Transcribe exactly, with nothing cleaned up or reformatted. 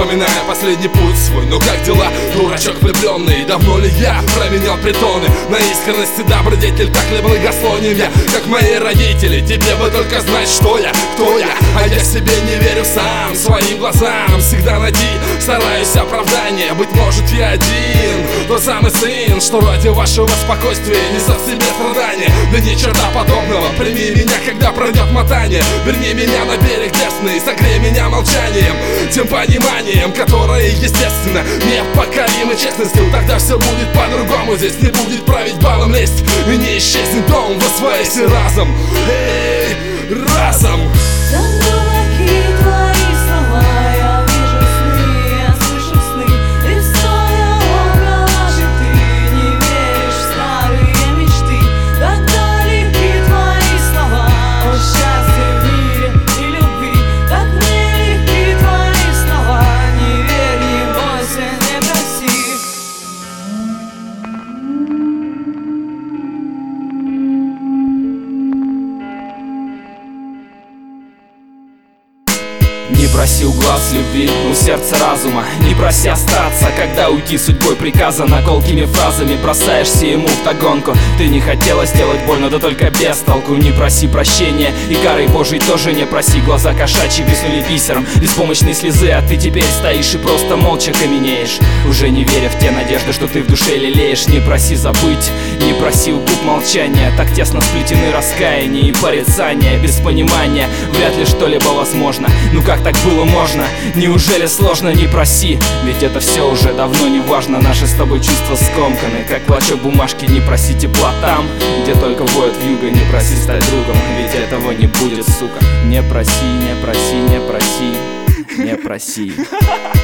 вспоминая последний путь свой. Ну как дела, дурачок влюбленный? Давно ли я променял притоны на искренность и добродетель? Так ли благословен я, как мои родители? Тебе бы только знать, что я, кто я. А я себе не верю сам, своим глазам. Всегда найти стараюсь оправдание. Быть может я один, тот самый сын, что ради вашего спокойствия несет в себе страдания. Да ни черта подобного, прими меня, когда пройдет мотание. Верни меня на берег десный, согрей меня молчанием, тем пониманием, которое естественно непокоримо честностью. Тогда все будет по-другому, здесь не будет править балом лезть, и не исчезнет дом, восвоясь разом. Эй, разом! Не проси у глаз любви, у сердца разума. Не проси остаться, когда уйти судьбой приказано. Колкими фразами бросаешься ему вдогонку. Ты не хотела сделать больно, да только без толку. Не проси прощения, и карой Божией тоже не проси. Глаза кошачьи блеснули бисером, беспомощные слезы, а ты теперь стоишь и просто молча каменеешь, уже не веря в те надежды, что ты в душе лелеешь. Не проси забыть, не проси у губ молчания. Так тесно сплетены раскаяние и порицание. Без понимания вряд ли что-либо возможно. Ну как так было можно? Неужели сложно? Не проси, ведь это все уже давно не важно. Наши с тобой чувства скомканы, как клочок бумажки. Не проси тепла там, где только воет вьюга. Не проси стать другом, ведь этого не будет, сука. Не проси, не проси, не проси, не проси.